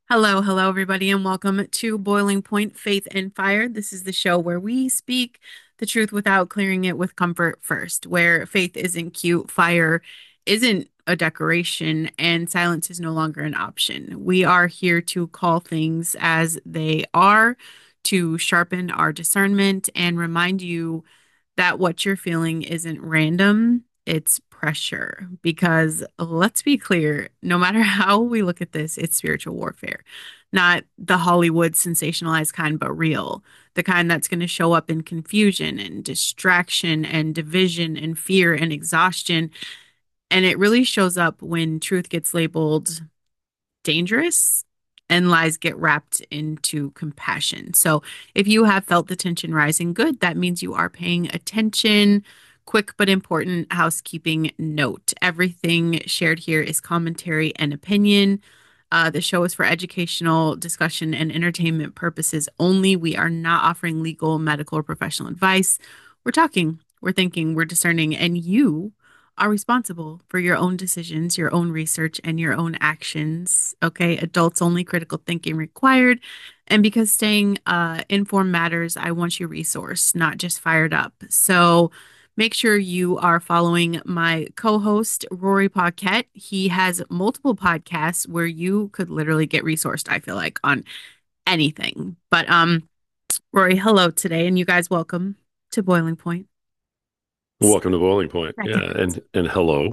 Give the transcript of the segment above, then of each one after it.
Hello, everybody, and welcome to Boiling Point Faith and Fire. This is the show where we speak the truth without clearing it with comfort first, where faith isn't cute, fire isn't a decoration, and silence is no longer an option. We are here to call things as they are, to sharpen our discernment and remind you that what you're feeling isn't random, it's pressure. Because let's be clear, no matter how we look at this, it's spiritual warfare, not the Hollywood sensationalized kind, but real. The kind that's going to show up in confusion and distraction and division and fear and exhaustion. And it really shows up when truth gets labeled dangerous and lies get wrapped into compassion. So if you have felt the tension rising, good, that means you are paying attention. Quick but important housekeeping note. Everything shared here is commentary and opinion. The show is for educational, discussion, and entertainment purposes only. We are not offering legal, medical, or professional advice. We're talking, we're thinking, we're discerning, and you are responsible for your own decisions, your own research, and your own actions. Okay, adults only, critical thinking required. And because staying informed matters, I want you resourced, not just fired up. So make sure you are following my co-host, Rory Paquette. He has multiple podcasts where you could literally get resourced, I feel like, on anything. But Rory, hello today, and you guys welcome to Boiling Point. Welcome to Boiling Point. Yeah, Second. and hello.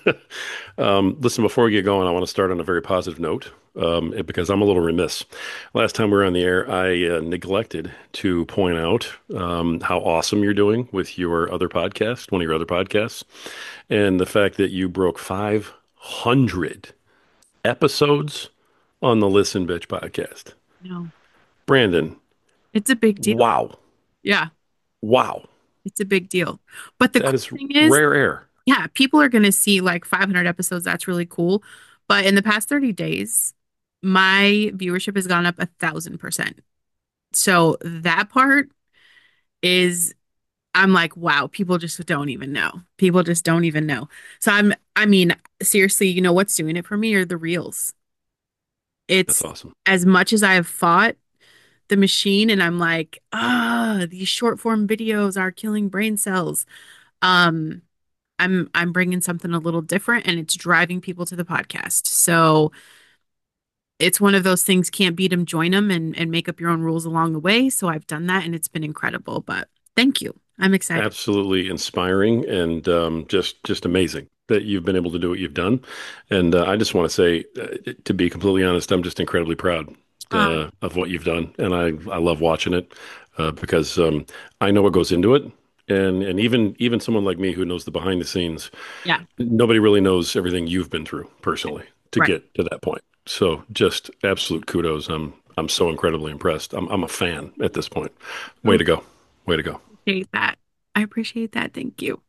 Listen, before we get going, I want to start on a very positive note because I'm a little remiss. Last time we were on the air, I neglected to point out how awesome you're doing with your other podcast, one of your other podcasts, and the fact that you broke 500 episodes on the Listen Bitch podcast. No, Brandon, it's a big deal. wow, Yeah, wow, it's a big deal. But the that cool is thing is, rare air. yeah, people are going to see like 500 episodes. That's really cool. But in the past 30 days, my viewership has gone up 1,000%. So that part is, I'm like, wow, people just don't even know. People just don't even know. So I mean, seriously, you know what's doing it for me are the reels. That's It's awesome. as much as I have fought the machine and I'm like, these short form videos are killing brain cells. Um, I'm bringing something a little different and it's driving people to the podcast. So it's one of those things, can't beat them, join them and make up your own rules along the way. So I've done that and it's been incredible. But thank you. I'm excited. Absolutely inspiring and just amazing that you've been able to do what you've done. And I just want to say, to be completely honest, I'm just incredibly proud of what you've done, and I love watching it because I know what goes into it. And even someone like me who knows the behind the scenes, Yeah, nobody really knows everything you've been through personally to right. get to that point. So just absolute kudos. I'm so incredibly impressed. I'm a fan at this point. Way Oh, to go. Way to go. appreciate that. I appreciate that. Thank you.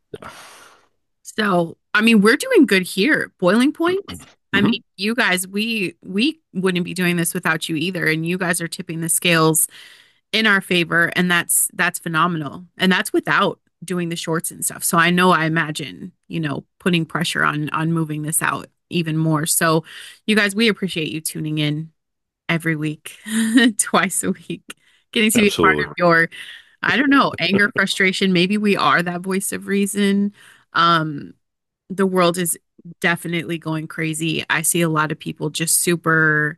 So, I mean, we're doing good here. Boiling Point. I Hmm. mean, you guys, we wouldn't be doing this without you either, and you guys are tipping the scales in our favor, and that's phenomenal. And that's without doing the shorts and stuff. So I imagine, putting pressure on moving this out even more. So, you guys, we appreciate you tuning in every week, twice a week, getting to be part of Absolutely. your, I don't know, anger, frustration. Maybe we are that voice of reason. Um, the world is definitely going crazy. I see a lot of people just super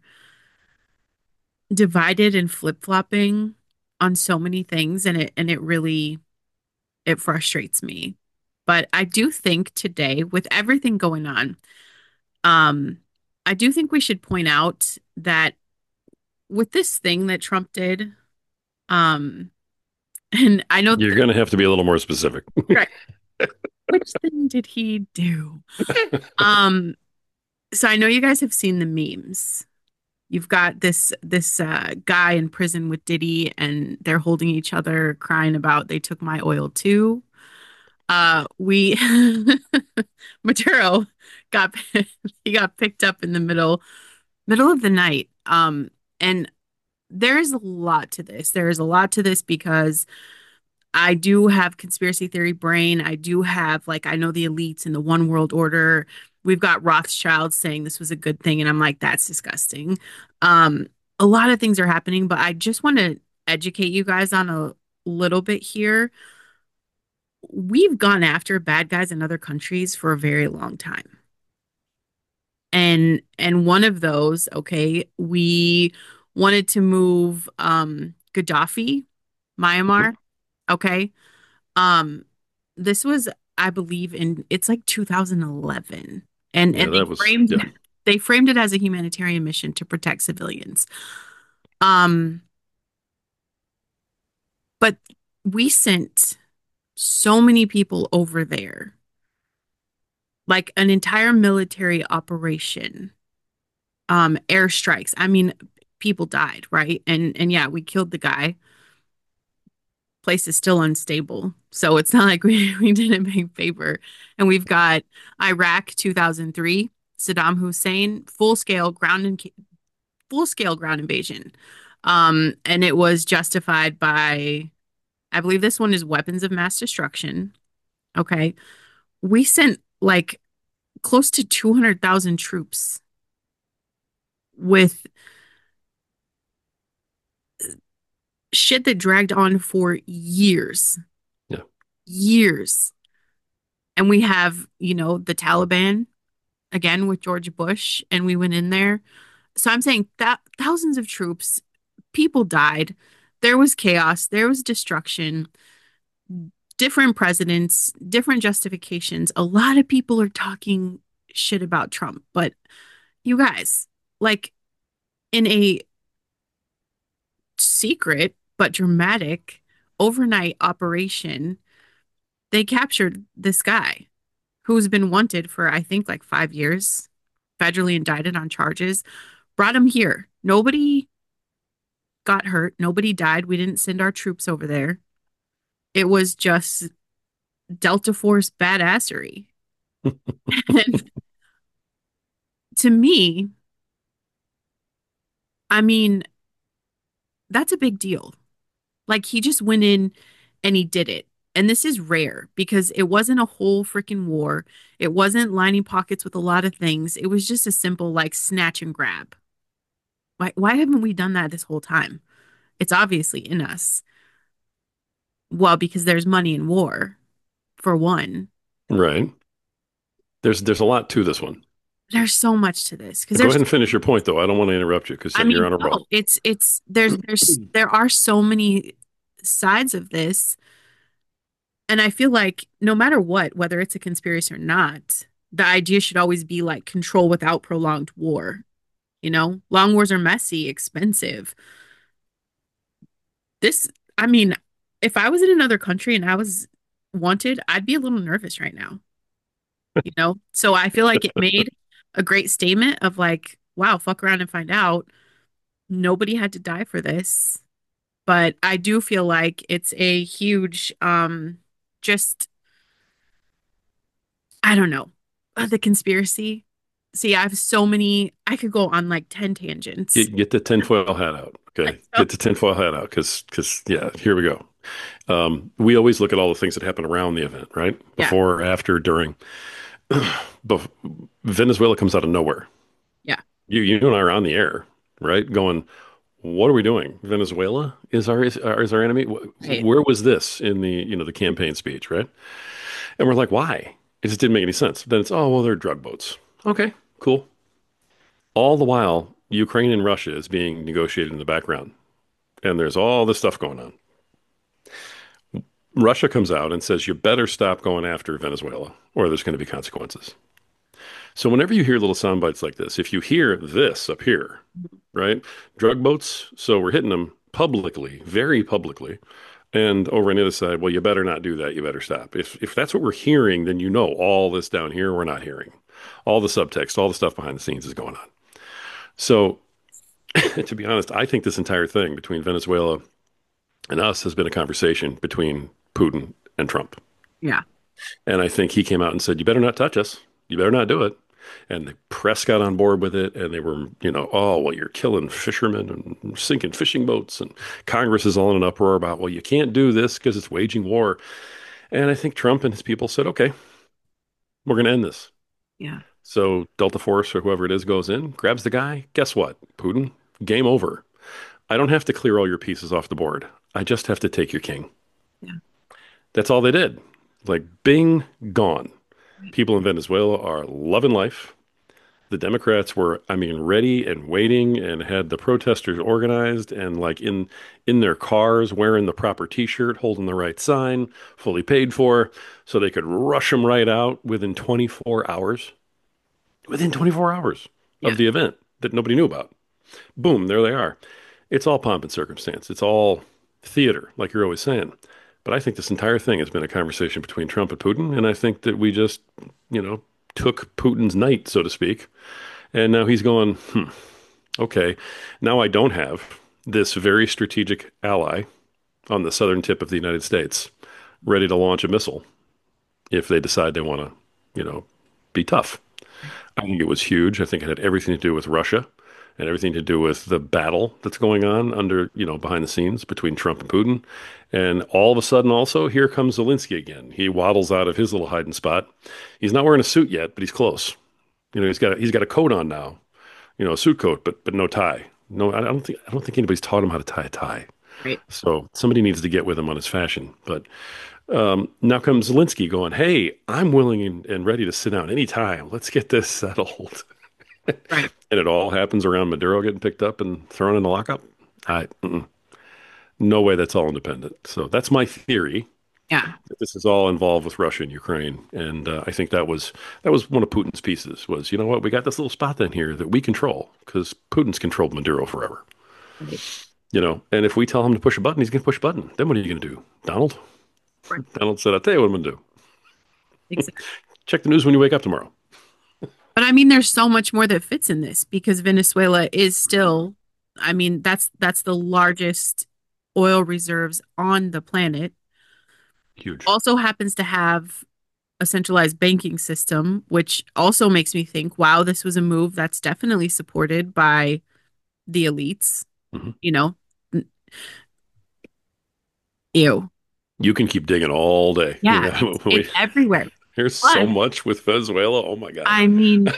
divided and flip-flopping on so many things, and it really it frustrates me. But I do think today, with everything going on, um, I do think we should point out that with this thing that Trump did, um, and I know, You're going to have to be a little more specific. right, which thing did he do? Um, so I know you guys have seen the memes. You've got this guy in prison with Diddy, and they're holding each other, crying about they took my oil too. We Maduro got he got picked up in the middle of the night. And there is a lot to this. There is a lot to this because I do have conspiracy theory brain. I do have like I know the elites and the one world order. We've got Rothschild saying this was a good thing, and I'm like, that's disgusting. Um, a lot of things are happening, but I just want to educate you guys on a little bit here. We've gone after bad guys in other countries for a very long time. And one of those, okay, we wanted to move Gaddafi, Mhm. Myanmar, okay? Um this was, I believe, in it's like 2011. And Yeah, that was, yeah. they framed it as a humanitarian mission to protect civilians. Um but we sent so many people over there, like an entire military operation, airstrikes. I mean, people died, right? And yeah, we killed the guy. Place is still unstable. So it's not like we did a big favor. And we've got Iraq 2003, Saddam Hussein, full scale ground invasion. And it was justified by, I believe this one is weapons of mass destruction. Okay. We sent like close to 200,000 troops with shit that dragged on for years, Yeah. years. And we have, the Taliban again with George Bush, and we went in there. So I'm saying that thousands of troops, people died. There was chaos, there was destruction, different presidents, different justifications. A lot of people are talking shit about Trump, but you guys, like in a secret but dramatic overnight operation, they captured this guy who's been wanted for, I think, like 5 years, federally indicted on charges, brought him here. Nobody got hurt. Nobody died. We didn't send our troops over there. It was just Delta Force badassery. And to me, I mean, that's a big deal. Like he just went in and he did it. And this is rare because it wasn't a whole freaking war. It wasn't lining pockets with a lot of things. It was just a simple like snatch and grab. Why haven't we done that this whole time? It's obviously in us. Well, because there's money in war, for one. Right. There's a lot to this one. There's so much to this because Go there's, ahead and finish your point, though. I don't want to interrupt you because I you're mean, on a roll. no, there are so many sides of this. And I feel like no matter what, whether it's a conspiracy or not, the idea should always be like control without prolonged war. Long wars are messy, expensive. This, I mean, if I was in another country and I was wanted, I'd be a little nervous right now. So I feel like it made a great statement of like, wow, fuck around and find out. Nobody had to die for this. But I do feel like it's a huge, just, I don't know, the conspiracy. See, I have so many, I could go on like 10 tangents. Get the tinfoil hat out. Okay. So, Get the tinfoil hat out because, yeah, here we go. We always look at all the things that happen around the event, right? yeah, Before, after, during. Bef- Venezuela comes out of nowhere. yeah, You and I are on the air, right? Going, what are we doing? Venezuela is our enemy. right. Where was this in the campaign speech, right? And we're like, why? It just didn't make any sense. Then it's, oh well, they're drug boats. Okay, cool. All the while, Ukraine and Russia is being negotiated in the background, and there's all this stuff going on. Russia comes out and says, you better stop going after Venezuela, or there's going to be consequences. So whenever you hear little sound bites like this, if you hear this up here, right? Drug boats, so we're hitting them publicly, very publicly. And over on the other side, well, you better not do that. You better stop. If that's what we're hearing, then all this down here we're not hearing. All the subtext, all the stuff behind the scenes is going on. So to be honest, I think this entire thing between Venezuela and us has been a conversation between Putin and Trump. Yeah. And I think he came out and said, you better not touch us. You better not do it. And the press got on board with it. And they were, oh, well, you're killing fishermen and sinking fishing boats. And Congress is all in an uproar about, well, you can't do this because it's waging war. And I think Trump and his people said, okay, we're going to end this. Yeah. So Delta Force or whoever it is goes in, grabs the guy. Guess what, Putin? Game over. I don't have to clear all your pieces off the board. I just have to take your king. Yeah. That's all they did. Like, bing, gone. Right. People in Venezuela are loving life. The Democrats were, I mean, ready and waiting and had the protesters organized and like in their cars wearing the proper t-shirt, holding the right sign, fully paid for, so they could rush them right out within 24 hours. Within 24 hours Yeah. of the event that nobody knew about. Boom, there they are. It's all pomp and circumstance. It's all theater, like you're always saying. But I think this entire thing has been a conversation between Trump and Putin, and I think that we just, you know, took Putin's night, so to speak, and now he's going, okay, now I don't have this very strategic ally on the southern tip of the United States ready to launch a missile if they decide they want to, you know, be tough. I think it was huge. I think it had everything to do with Russia and everything to do with the battle that's going on under, behind the scenes between Trump and Putin. And all of a sudden, also, here comes Zelensky again. He waddles out of his little hiding spot. He's not wearing a suit yet, but he's close. He's got a coat on now, a suit coat, but no tie. No, I don't think anybody's taught him how to tie a tie. Right. So somebody needs to get with him on his fashion. But now comes Zelensky going, "Hey, I'm willing and ready to sit down anytime. Let's get this settled." Right. And it all happens around Maduro getting picked up and thrown in the lockup. No way that's all independent. So that's my theory. Yeah. That this is all involved with Russia and Ukraine, and I think that was one of Putin's pieces. Was, you know what, we got this little spot in here that we control because Putin's controlled Maduro forever. Right. And if we tell him to push a button, he's going to push a button. Then what are you going to do, Donald? Right. Donald said, "I'll tell you what I'm going to do. Exactly. Check the news when you wake up tomorrow." But I mean, there's so much more that fits in this because Venezuela is still, I mean, that's the largest oil reserves on the planet. Huge. Also happens to have a centralized banking system, which also makes me think, wow, this was a move that's definitely supported by the elites, Mhm. you know. N- Ew. You can keep digging all day. Yeah, it's everywhere. There's so But much with Venezuela. Oh my God. I mean,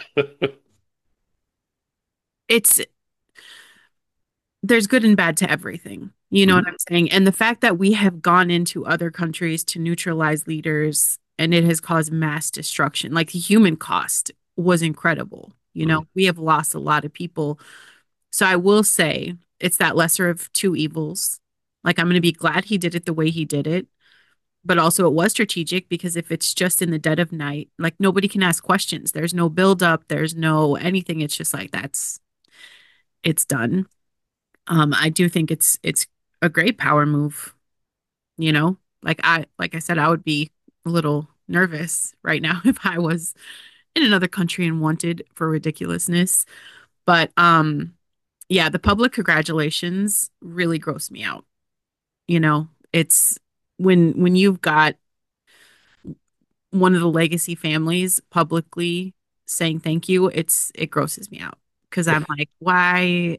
it's there's good and bad to everything. You know what Mhm. I'm saying? And the fact that we have gone into other countries to neutralize leaders and it has caused mass destruction, like the human cost was incredible. Mhm. We have lost a lot of people. So I will say it's that lesser of two evils. Like I'm going to be glad he did it the way he did it, but also it was strategic because if it's just in the dead of night, like nobody can ask questions. There's no buildup, there's no anything. It's just like it's done. I do think it's a great power move, you know? Like I said, I would be a little nervous right now if I was in another country and wanted for ridiculousness. But yeah, the public congratulations really gross me out. It's when you've got one of the legacy families publicly saying thank you, it grosses me out because I'm like, why?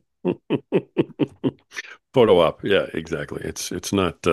Photo op. Yeah, exactly. It's not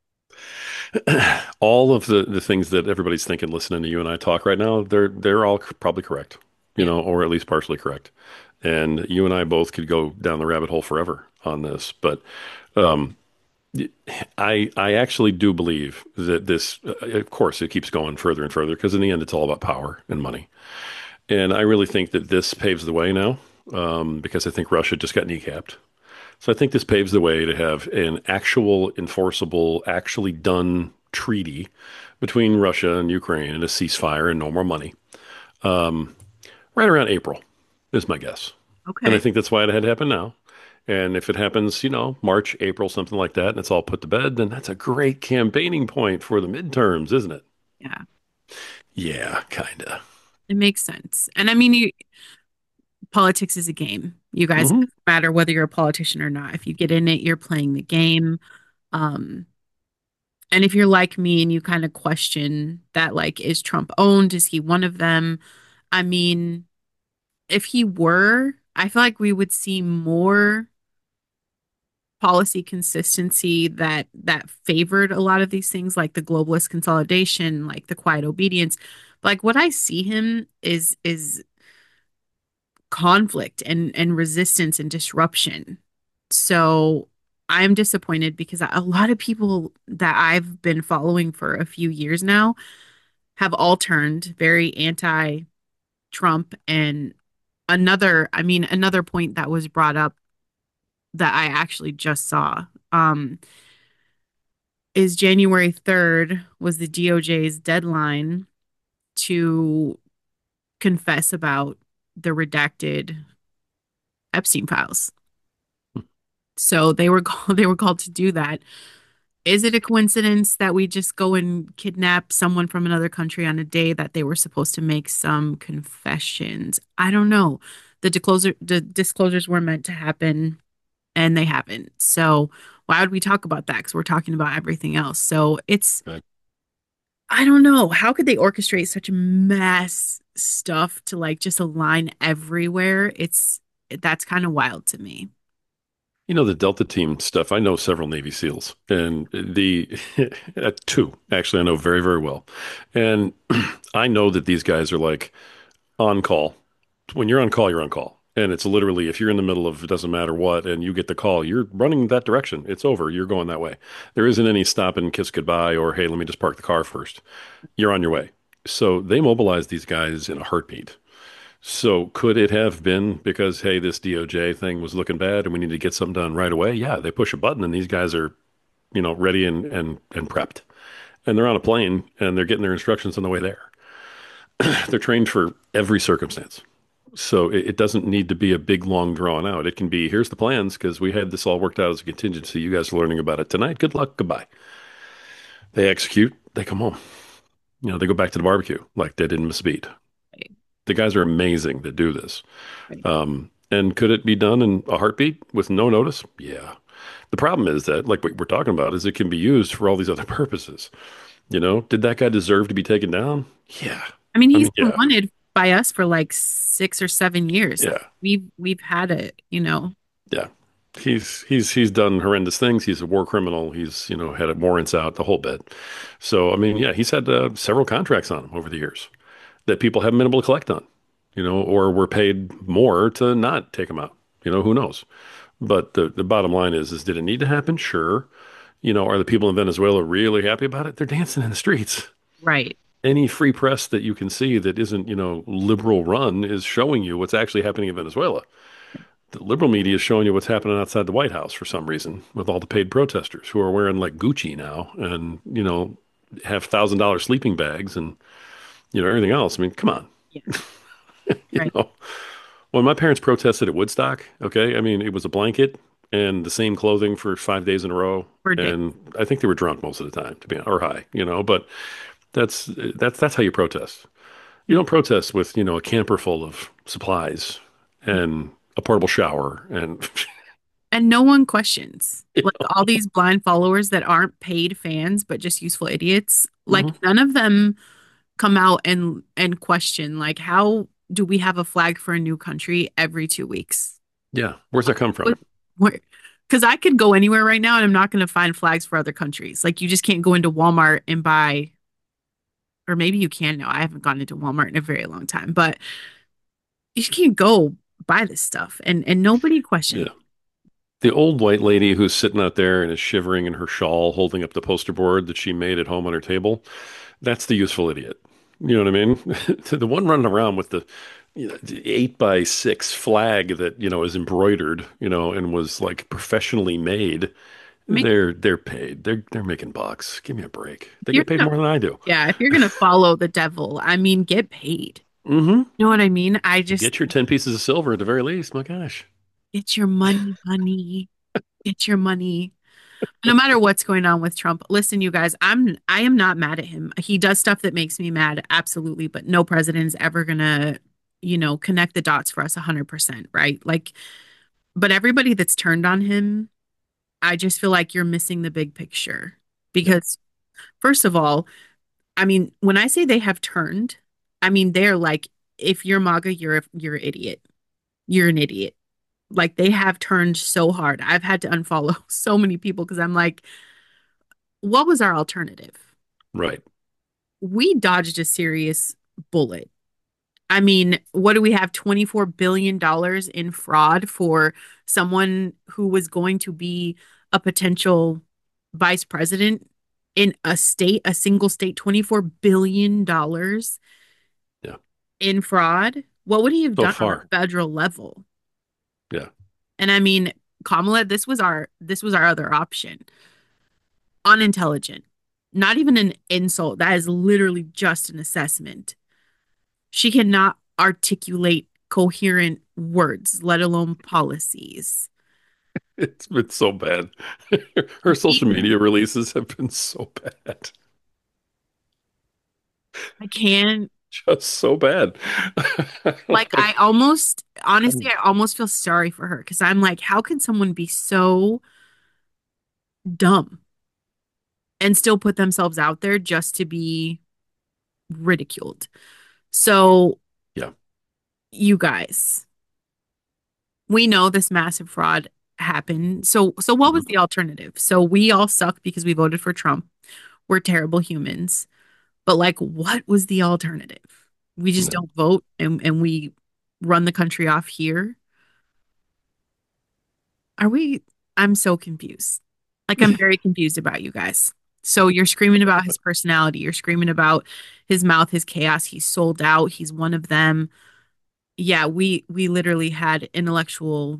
all of the things that everybody's thinking listening to you and I talk right now, they're all probably correct, Yeah. or at least partially correct. And you and I both could go down the rabbit hole forever on this, but um, I actually do believe that this, of course, it keeps going further and further because in the end, it's all about power and money. And I really think that this paves the way now, because I think Russia just got kneecapped. So I think this paves the way to have an actual enforceable, actually done treaty between Russia and Ukraine and a ceasefire and no more money. Right around April is my guess. And I Okay. think that's why it had to happen now. And if it happens, March, April, something like that, and it's all put to bed, then that's a great campaigning point for the midterms, isn't it? Yeah. Yeah, kinda. It makes sense. And I mean, politics is a game. You guys, it Hmm. doesn't matter whether you're a politician or not. If you get in it, you're playing the game. Um, and if you're like me and you kind of question that, like, is Trump owned? Is he one of them? I mean, if he were, I feel like we would see more policy consistency that favored a lot of these things, like the globalist consolidation, like the quiet obedience. Like what I see him is conflict and resistance and disruption. So I'm disappointed because a lot of people that I've been following for a few years now have all turned very anti-Trump. And another point that was brought up that I actually just saw is January 3rd was the DOJ's deadline to confess about the redacted Epstein files. So they were called to do that. Is it a coincidence that we just go and kidnap someone from another country on a day that they were supposed to make some confessions? I don't know. The disclosures were meant to happen and they haven't. So why would we talk about that? Because we're talking about everything else. So Right. I don't know. How could they orchestrate such mass stuff to like just align everywhere? That's kind of wild to me. You know, the Delta Team stuff, I know several Navy SEALs, and the two, actually, I know very, very well. And I know that these guys are like on call. When you're on call, you're on call. And it's literally, if you're in the middle of it doesn't matter what, and you get the call, you're running that direction. It's over. You're going that way. There isn't any stop and kiss goodbye or, hey, let me just park the car first. You're on your way. So they mobilize these guys in a heartbeat. So could it have been because, hey, this DOJ thing was looking bad and we need to get something done right away? Yeah, they push a button and these guys are, ready and prepped. And they're on a plane and they're getting their instructions on the way there. They're trained for every circumstance. So it doesn't need to be a big, long drawn out. It can be, here's the plans because we had this all worked out as a contingency. You guys are learning about it tonight. Good luck. Goodbye. They execute. They come home. They go back to the barbecue like they didn't miss a beat. Right, The guys are amazing that do this. right. And could it be done in a heartbeat with no notice? Yeah. The problem is that, like what we're talking about, is it can be used for all these other purposes. Did that guy deserve to be taken down? Yeah. I mean, I he's mean, been yeah, wanted by us for like 6 or 7 years. Like yeah, we've had it. yeah. He's done horrendous things. He's a war criminal. He's had warrants out the whole bit. So I mean, yeah, he's had several contracts on him over the years that people haven't been able to collect on. Or were paid more to not take him out. Who knows? But the bottom line is did it need to happen? Sure. Are the people in Venezuela really happy about it? They're dancing in the streets. Right. Any free press that you can see that isn't, liberal run is showing you what's actually happening in Venezuela. The liberal media is showing you what's happening outside the White House for some reason with all the paid protesters who are wearing like Gucci now and, have $1,000 sleeping bags and, everything else. I mean, come on. Yeah. You Right. know, when my parents protested at Woodstock, okay, I mean, it was a blanket and the same clothing for 5 days in a row. For day. And I think they were drunk most of the time, to be honest, or high, but that's how you protest. You don't protest with, a camper full of supplies and a portable shower and And no one questions. you Like know. all these blind followers that aren't paid fans, but just useful idiots. Like Mhm. none of them come out and question like how do we have a flag for a new country every 2 weeks? Yeah. Where's that come from? Where, because I could go anywhere right now and I'm not going to find flags for other countries. Like you just can't go into Walmart and buy, or maybe you can now. I haven't gone into Walmart in a very long time, but you just can't go buy this stuff and nobody questions. Yeah. The old white lady who's sitting out there and is shivering in her shawl, holding up the poster board that she made at home on her table, that's the useful idiot. You know what I mean? The one running around with the 8x6 flag that, is embroidered, and was like professionally made. Make They're paid. They're making bucks. Give me a break. They you're get paid gonna, more than I do. yeah, if you're gonna follow the devil, I mean, get paid. Mm-hmm. You know what I mean? I just Get your 10 pieces of silver at the very least. My gosh. get your money, honey. Get your money. No matter what's going on with Trump, listen, you guys, I am not mad at him. He does stuff that makes me mad, absolutely, but no president's ever gonna, connect the dots for us 100%, right? Like, but everybody that's turned on him, I just feel like you're missing the big picture. Yeah. Because first of all, I mean, when I say they have turned, I mean they're like, if you're MAGA, you're an idiot. You're an idiot. Like they have turned so hard. I've had to unfollow so many people because I'm like, what was our alternative? Right. We dodged a serious bullet. I mean, what do we have? $24 billion in fraud for someone who was going to be a potential vice president in a state, a single state, $24 billion Yeah. in fraud. What would he have So done on a far. federal level? Yeah. And I mean, Kamala, this was our other option. Unintelligent. Not even an insult. That is literally just an assessment. She cannot articulate coherent words, let alone policies. It's so bad. Her social We, media releases have been so bad. I can't, Just so bad. like, I Like, almost, honestly, I almost feel sorry for her because I'm like, how can someone be so dumb and still put themselves out there just to be ridiculed? So, yeah. you guys, we know this massive fraud happened. So what was Mhm. the alternative? So we all suck because we voted for Trump. We're terrible humans. But like, what was the alternative? We just No. don't vote and we run the country off here. Are we? I'm so confused. Like, I'm very confused about you guys. So you're screaming about his personality. You're screaming about his mouth, his chaos. He's sold out. He's one of them. Yeah, we literally had intellectual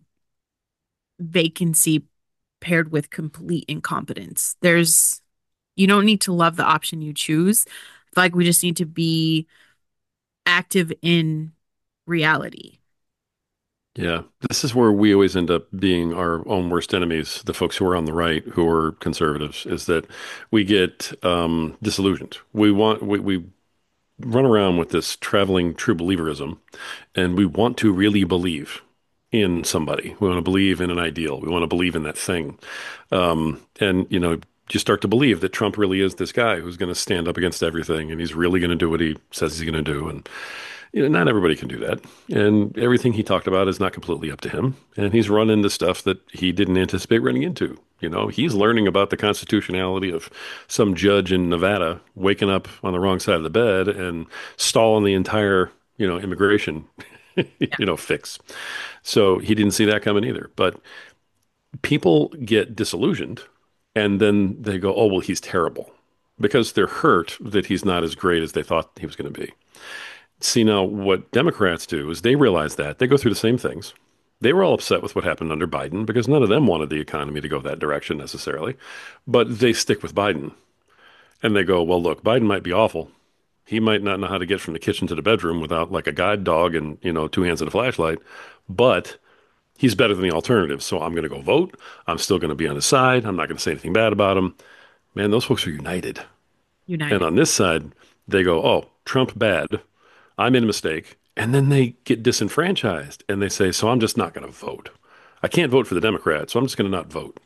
vacancy paired with complete incompetence. You don't need to love the option you choose. I feel like we just need to be active in reality. Yeah. This is where we always end up being our own worst enemies, the folks who are on the right, who are conservatives, is that we get disillusioned. We run around with this traveling true believerism, and we want to really believe in somebody. We want to believe in an ideal. We want to believe in that thing. And, you start to believe that Trump really is this guy who's going to stand up against everything and he's really going to do what he says he's going to do. And, not everybody can do that. And everything he talked about is not completely up to him. And he's run into stuff that he didn't anticipate running into. He's learning about the constitutionality of some judge in Nevada waking up on the wrong side of the bed and stalling the entire, immigration, Yeah. fix. So he didn't see that coming either. But people get disillusioned and then they go, oh, well, he's terrible because they're hurt that he's not as great as they thought he was going to be. See, now what Democrats do is they realize that they go through the same things. They were all upset with what happened under Biden because none of them wanted the economy to go that direction necessarily, but they stick with Biden and they go, well, look, Biden might be awful. He might not know how to get from the kitchen to the bedroom without like a guide dog and, two hands and a flashlight, but he's better than the alternative. So I'm going to go vote. I'm still going to be on his side. I'm not going to say anything bad about him. Man, those folks are united. And United. on this side, they go, oh, Trump bad. I made a mistake. And then they get disenfranchised and they say, so I'm just not going to vote. I can't vote for the Democrats, so I'm just going to not vote.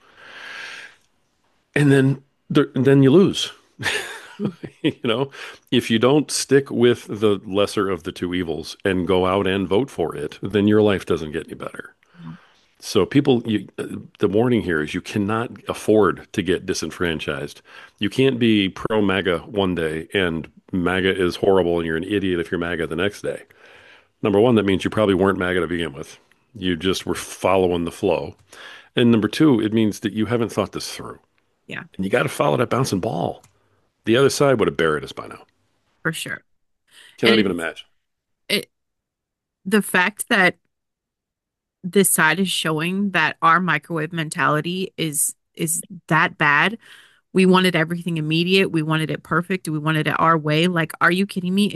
And then you lose. you know, if you don't stick with the lesser of the two evils and go out and vote for it, then your life doesn't get any better. No, So the warning here is you cannot afford to get disenfranchised. You can't be pro MAGA one day and MAGA is horrible and you're an idiot if you're MAGA the next day. Number one, that means you probably weren't MAGA to begin with. You just were following the flow. And number two, it means that you haven't thought this through. yeah, And you got to follow that bouncing ball. The other side would have buried us by now. for sure. Cannot And even imagine. it, the fact that this side is showing that our microwave mentality is that bad. We wanted everything immediate. We wanted it perfect. We wanted it our way. Like, are you kidding me?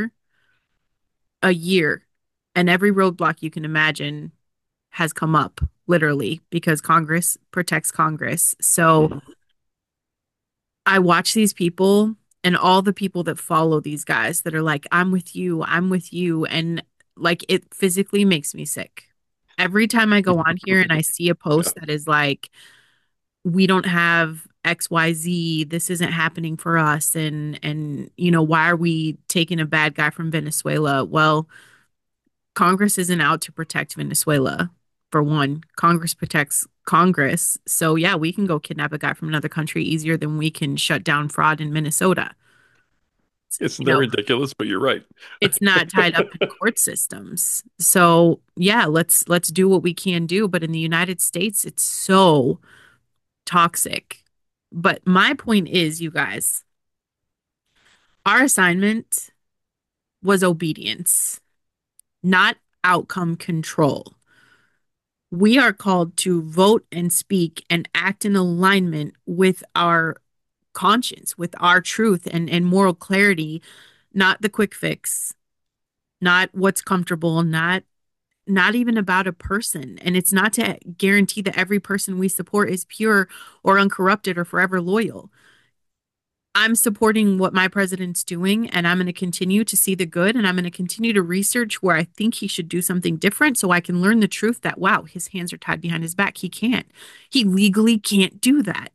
A year, and every roadblock you can imagine has come up, literally, because Congress protects Congress. So Mhm. I watch these people and all the people that follow these guys that are like, I'm with you, I'm with you. And like, it physically makes me sick. Every time I go on here and I see a Yeah. post that is like, we don't have XYZ, this isn't happening for us. And, why are we taking a bad guy from Venezuela? Well, Congress isn't out to protect Venezuela. For one, Congress protects Congress. So, yeah, we can go kidnap a guy from another country easier than we can shut down fraud in Minnesota. Isn't You that know, ridiculous? But you're right. it's not tied up in court systems. So yeah, let's do what we can do. But in the United States, it's so toxic. But my point is, you guys, our assignment was obedience, not outcome control. We are called to vote and speak and act in alignment with our conscience, with our truth and moral clarity, not the quick fix, not what's comfortable, not even about a person. And it's not to guarantee that every person we support is pure or uncorrupted or forever loyal. I'm supporting what my president's doing, and I'm going to continue to see the good, and I'm going to continue to research where I think he should do something different so I can learn the truth that, wow, his hands are tied behind his back. He can't. He legally can't do that.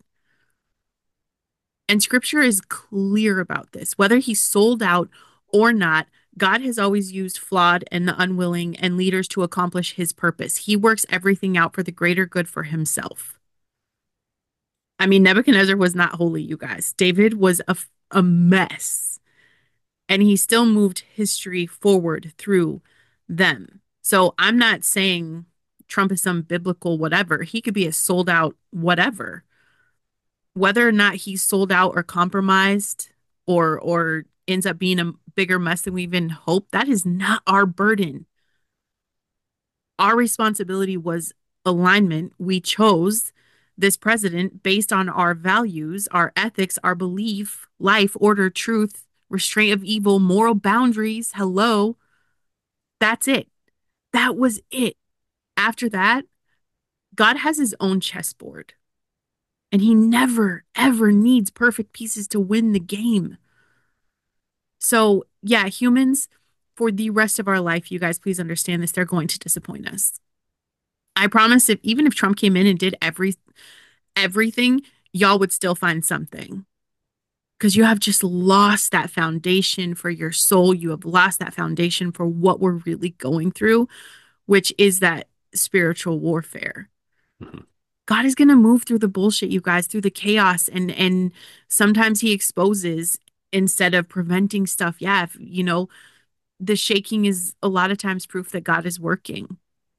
And scripture is clear about this. Whether he's sold out or not, God has always used flawed and the unwilling and leaders to accomplish his purpose. He works everything out for the greater good for himself. I mean, Nebuchadnezzar was not holy, you guys. David was a mess, and he still moved history forward through them. So I'm not saying Trump is some biblical whatever. He could be a sold out whatever. Whether or not he's sold out or compromised or ends up being a bigger mess than we even hoped, that is not our burden. Our responsibility was alignment. We chose this president based on our values, our ethics, our belief, life, order, truth, restraint of evil, moral boundaries. Hello. That's it. That was it. After that, God has his own chessboard, and he never, ever needs perfect pieces to win the game. So, yeah, humans, for the rest of our life, you guys, please understand this, they're going to disappoint us. I promise if even if Trump came in and did everything, y'all would still find something. Because you have just lost that foundation for your soul. You have lost that foundation for what we're really going through, which is that spiritual warfare. Mhm. God is going to move through the bullshit, you guys, through the chaos, and sometimes he exposes instead of preventing stuff. Yeah, if, the shaking is a lot of times proof that God is working.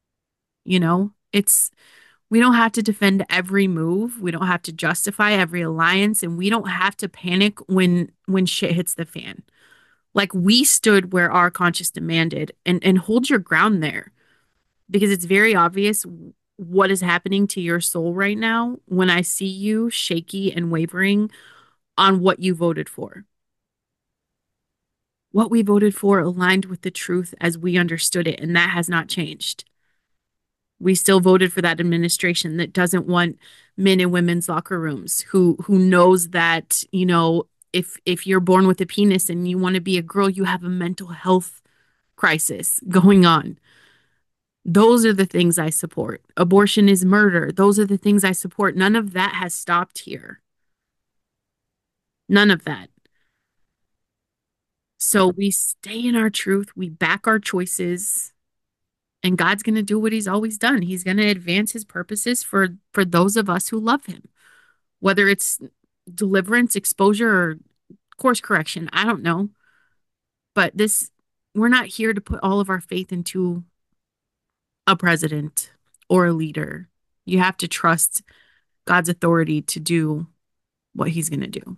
It's we don't have to defend every move. We don't have to justify every alliance, and we don't have to panic when shit hits the fan. Like we stood where our conscience demanded, and hold your ground there because it's very obvious what is happening to your soul right now when I see you shaky and wavering on what you voted for. What we voted for aligned with the truth as we understood it, and that has not changed. We still voted for that administration that doesn't want men in women's locker rooms, who knows that, if you're born with a penis and you want to be a girl, you have a mental health crisis going on. Those are the things I support. Abortion is murder. Those are the things I support. None of that has stopped here. None of that. So we stay in our truth, we back our choices, and God's going to do what he's always done. He's going to advance his purposes for those of us who love him. Whether it's deliverance, exposure, or course correction, I don't know. But we're not here to put all of our faith into a president or a leader. You have to trust God's authority to do what he's going to do.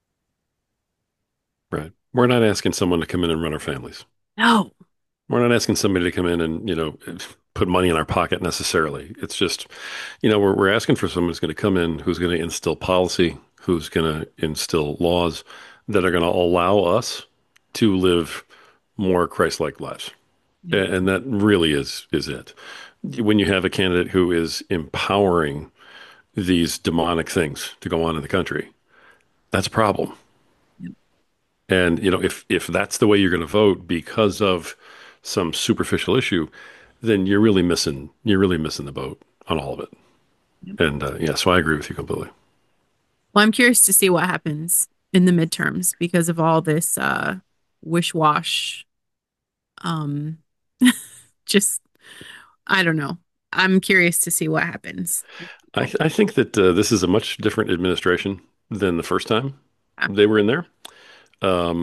Right. We're not asking someone to come in and run our families. No. We're not asking somebody to come in and, put money in our pocket necessarily. It's just, we're asking for someone who's going to come in, who's going to instill policy, who's going to instill laws that are going to allow us to live more Christ-like lives. Yep. And that really is it. When you have a candidate who is empowering these demonic things to go on in the country, that's a problem. Yep. And if that's the way you're going to vote because of some superficial issue, then you're really missing the boat on all of it. Yep. And yeah, so I agree with you completely. Well, I'm curious to see what happens in the midterms because of all this wish wash. Um, just I don't know. I'm curious to see what happens. I think that this is a much different administration than the first time Yeah. they were in there. Um,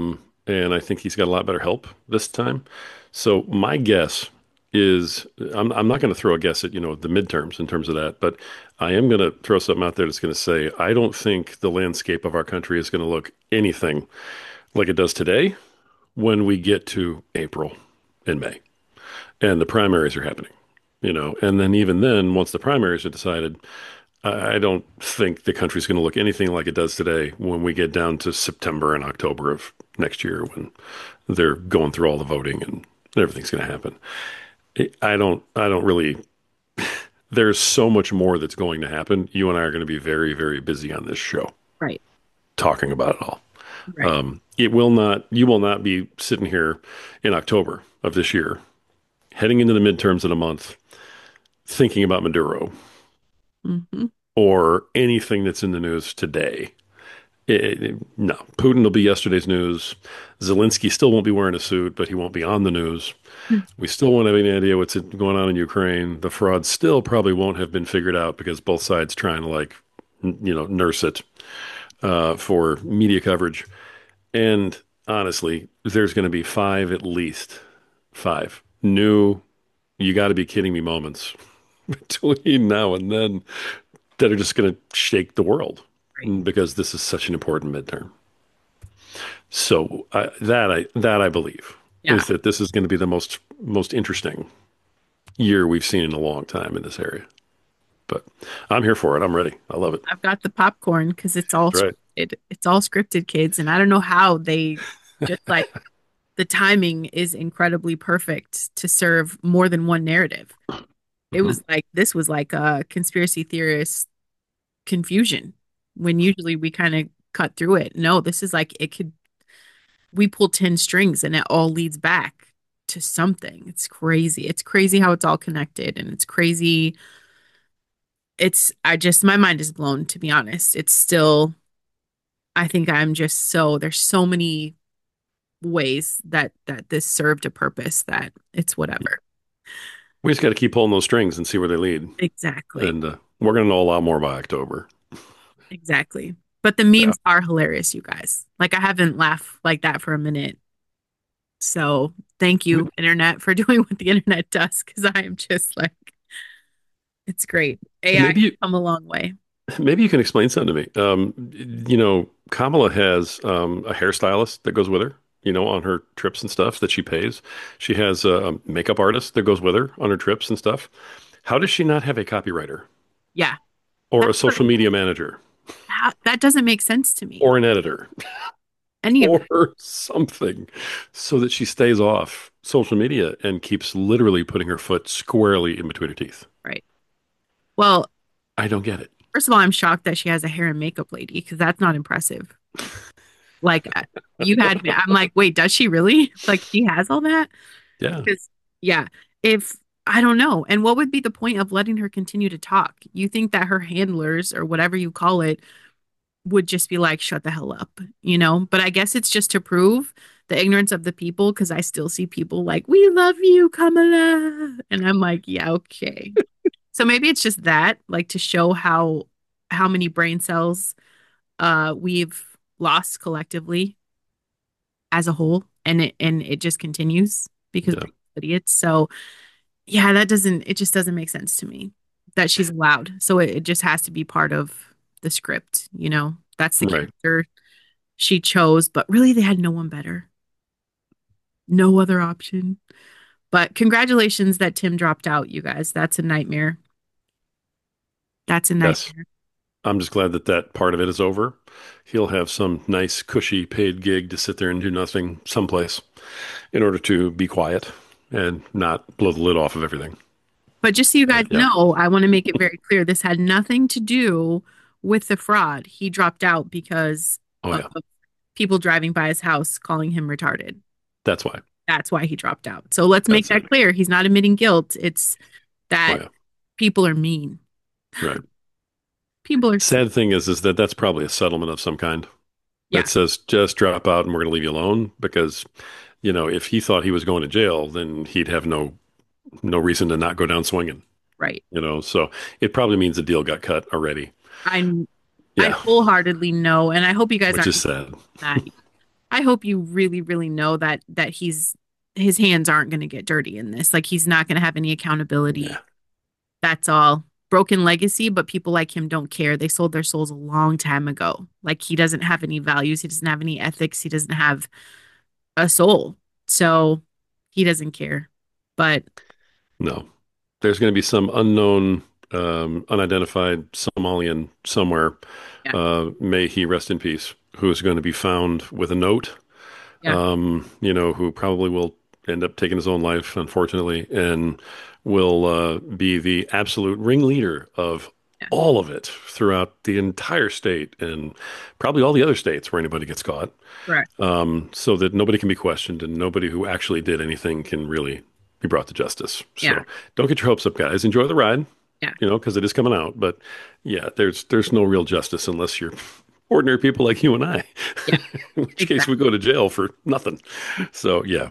and I think he's got a lot better help this time. So my guess is I'm not going to throw a guess at, the midterms in terms of that, but I am going to throw something out there that's going to say I don't think the landscape of our country is going to look anything like it does today when we get to April and May and the primaries are happening. And then even then, once the primaries are decided, I don't think the country's going to look anything like it does today when we get down to September and October of next year when they're going through all the voting and everything's going to happen. I don't really, there's so much more that's going to happen. You and I are going to be very, very busy on this show Right. talking about it all. Right. You will not be sitting here in October of this year, heading into the midterms in a month, thinking about Maduro Hmm. or anything that's in the news today. No, Putin will be yesterday's news. Zelensky still won't be wearing a suit, but he won't be on the news. We still won't have any idea what's going on in Ukraine. The fraud still probably won't have been figured out because both sides trying to nurse it for media coverage. And honestly, there's going to be five at least, five new. You got to be kidding me moments between now and then that are just going to shake the world Right. because this is such an important midterm. So I believe Yeah. is that this is going to be the most interesting year we've seen in a long time in this area. But I'm here for it. I'm ready. I love it. I've got the popcorn because it's all That's right. scripted. It's all scripted, kids. And I don't know how they just like the timing is incredibly perfect to serve more than one narrative. It Hmm. was like this was like a conspiracy theorist confusion when usually we kind of cut through it. No, this is like it could we pull 10 strings and it all leads back to something. It's crazy. It's crazy how it's all connected and it's crazy. I just my mind is blown to be honest. It's still I think I'm just so there's so many ways that this served a purpose that it's whatever. We just got to keep pulling those strings and see where they lead. Exactly. And we're going to know a lot more by October. Exactly. But the Yeah. memes are hilarious, you guys. Like I haven't laughed like that for a minute. So thank you, internet, for doing what the internet does, because I am just like, it's great. AI has Maybe you, come a long way. maybe you can explain something to me. Kamala has a hairstylist that goes with her, on her trips and stuff that she pays. She has a makeup artist that goes with her on her trips and stuff. How does she not have a copywriter Yeah. or a That's what, social media manager that doesn't make sense to me. or an editor Any of it. or something so that she stays off social media and keeps literally putting her foot squarely in between her teeth? Right. Well, I don't get it. first of all, I'm shocked that she has a hair and makeup lady because that's not impressive. Like you had me. I'm like, wait, does she really? Like she has all that? Yeah, Because yeah, if I don't know. And what would be the point of letting her continue to talk? You think that her handlers or whatever you call it would just be like, shut the hell up, you know? But I guess it's just to prove the ignorance of the people because I still see people like, we love you, Kamala. And I'm like, yeah, okay. So maybe it's just that, like to show how many brain cells we've lost collectively as a whole and it just continues because yeah, we're idiots. So yeah, that doesn't it just doesn't make sense to me that she's allowed. So it just has to be part of the script, you know. That's the right. character she chose, but really they had no one better. No other option. But congratulations that Tim dropped out, you guys. That's a nightmare. That's a Yes. nightmare. I'm just glad that that part of it is over. He'll have some nice, cushy paid gig to sit there and do nothing someplace in order to be quiet and not blow the lid off of everything. But just so you guys But yeah. know, I want to make it very clear this had nothing to do with the fraud. He dropped out because Oh, of yeah. people driving by his house calling him retarded. That's why. That's why he dropped out. So let's make That's that it. clear. He's not admitting guilt. It's Oh, that yeah. people are mean. Right. People are, Sad thing is that that's probably a settlement of some kind that yeah, says just drop out and we're going to leave you alone because, if he thought he was going to jail, then he'd have no reason to not go down swinging, right. So it probably means the deal got cut already. I I Yeah. wholeheartedly know, and I hope you guys Which aren't is sad. that. I hope you really, really know that his hands aren't going to get dirty in this. Like he's not going to have any Yeah. accountability. That's all. Broken legacy, but people like him don't care. They sold their souls a long time ago. Like he doesn't have any values, he doesn't have any ethics, he doesn't have a soul. So he doesn't care. But No. There's going to be some unknown, unidentified Somalian somewhere, yeah, may he rest in peace, who is going to be found with a note, yeah, who probably will end up taking his own life, unfortunately, and will be the absolute ringleader of yeah, all of it throughout the entire state and probably all the other states where anybody gets caught, correct. so that nobody can be questioned and nobody who actually did anything can really be brought to justice. Yeah, So don't get your hopes up, guys. Enjoy the ride, yeah, because it is coming out. But yeah, there's no real justice unless you're ordinary people like you and I, yeah, in which case we exactly. go to jail for nothing. So yeah,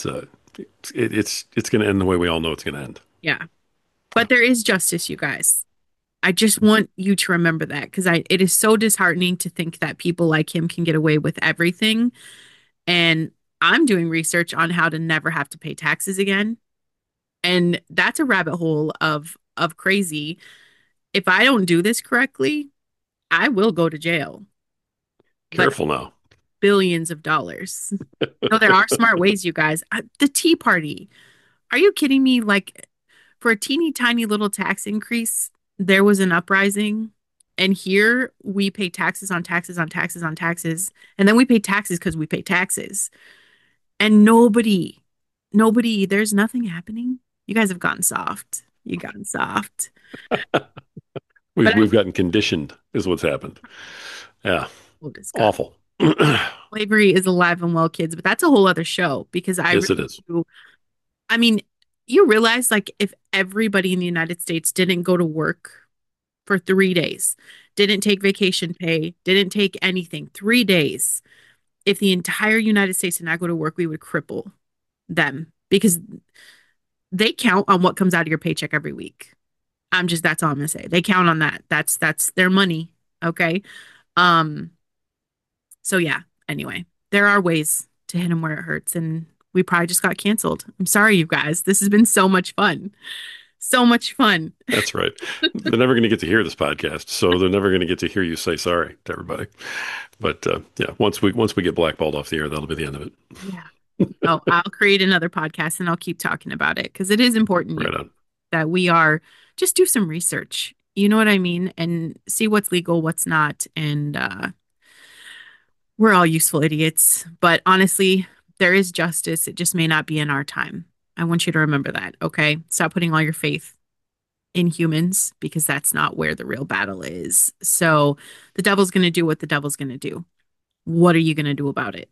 it's going to end the way we all know it's going to end. Yeah. But there is justice, you guys. I just want you to remember that because I it is so disheartening to think that people like him can get away with everything. And I'm doing research on how to never have to pay taxes again. And that's a rabbit hole of crazy. If I don't do this correctly, I will go to jail, but Careful now. billions of dollars. No, there are smart ways, you guys. The Tea Party. Are you kidding me? Like for a teeny tiny little tax increase, there was an uprising. And here we pay taxes on taxes on taxes on taxes. And then we pay taxes because we pay taxes. And there's nothing happening. You guys have gotten soft. You gotten soft. We've But I we've gotten conditioned, is what's happened. Yeah, will discuss. awful. Slavery is alive and well, kids, but that's a whole other show because I Yes, it really is. do. I mean, you realize like if everybody in the United States didn't go to work for 3 days, didn't take vacation pay, didn't take anything, 3 days, if the entire United States did not go to work, we would cripple them because they count on what comes out of your paycheck every week. That's all I'm gonna say. They count on that. That's their money. Okay. Um, so yeah, anyway, there are ways to hit them where it hurts, and we probably just got canceled. I'm sorry, you guys. This has been so much fun. So much fun. That's right. They're never going to get to hear this podcast, so they're never going to get to hear you say sorry to everybody. But yeah, once we get blackballed off the air, that'll be the end of it. Yeah. Oh, I'll create another podcast and I'll keep talking about it because it is important, Right on. that we are just do some research. You know what I mean? And see what's legal, what's not. And we're all useful idiots. But honestly, there is justice. It just may not be in our time. I want you to remember that. Okay. Stop putting all your faith in humans because that's not where the real battle is. So the devil's going to do what the devil's going to do. What are you going to do about it?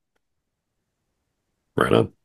Right on.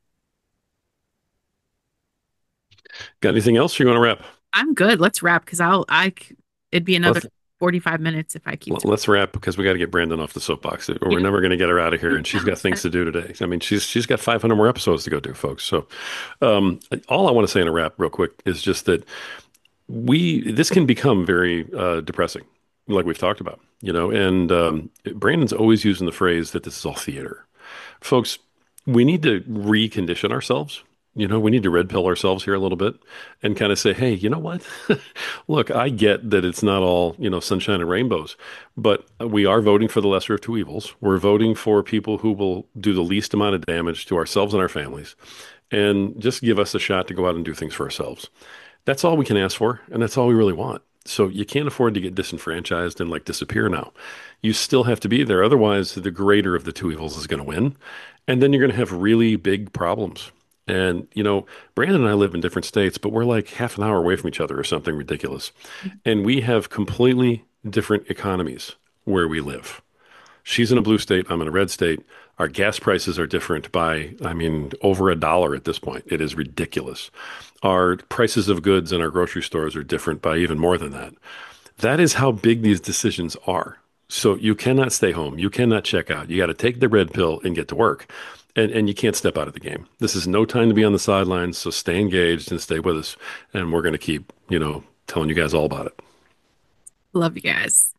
Got anything else you want to wrap? I'm good. Let's wrap because it'd be another Let's 45 minutes if I keep talking. let's wrap because we got to get Brandon off the soapbox. Yeah. We're never going to get her out of here, and she's got things to do today. I mean, she's got 500 more episodes to go do, folks. So, all I want to say in a wrap, real quick, is just that this can become very depressing, like we've talked about, and Brandon's always using the phrase that this is all theater. Folks, we need to recondition ourselves. We need to red pill ourselves here a little bit and kind of say, hey, you know what? Look, I get that it's not all, sunshine and rainbows, but we are voting for the lesser of two evils. We're voting for people who will do the least amount of damage to ourselves and our families and just give us a shot to go out and do things for ourselves. That's all we can ask for, and that's all we really want. So you can't afford to get disenfranchised and like disappear now. You still have to be there. Otherwise, the greater of the two evils is going to win. And then you're going to have really big problems. And, Brandon and I live in different states, but we're like half an hour away from each other or something ridiculous. And we have completely different economies where we live. She's in a blue state. I'm in a red state. Our gas prices are different by, I mean, over $1 at this point. It is ridiculous. Our prices of goods in our grocery stores are different by even more than that. That is how big these decisions are. So you cannot stay home. You cannot check out. You got to take the red pill and get to work. And you can't step out of the game. This is no time to be on the sidelines. So stay engaged and stay with us. And we're going to keep, telling you guys all about it. Love you guys.